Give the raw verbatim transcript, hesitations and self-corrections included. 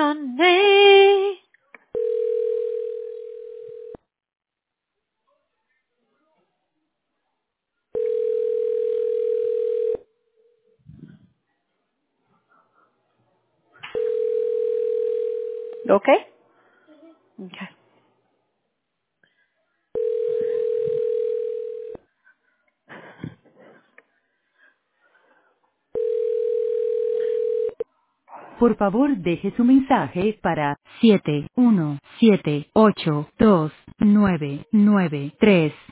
your name. Okay? Okay. Por favor, deje su mensaje para siete uno siete ocho dos nueve nueve tres.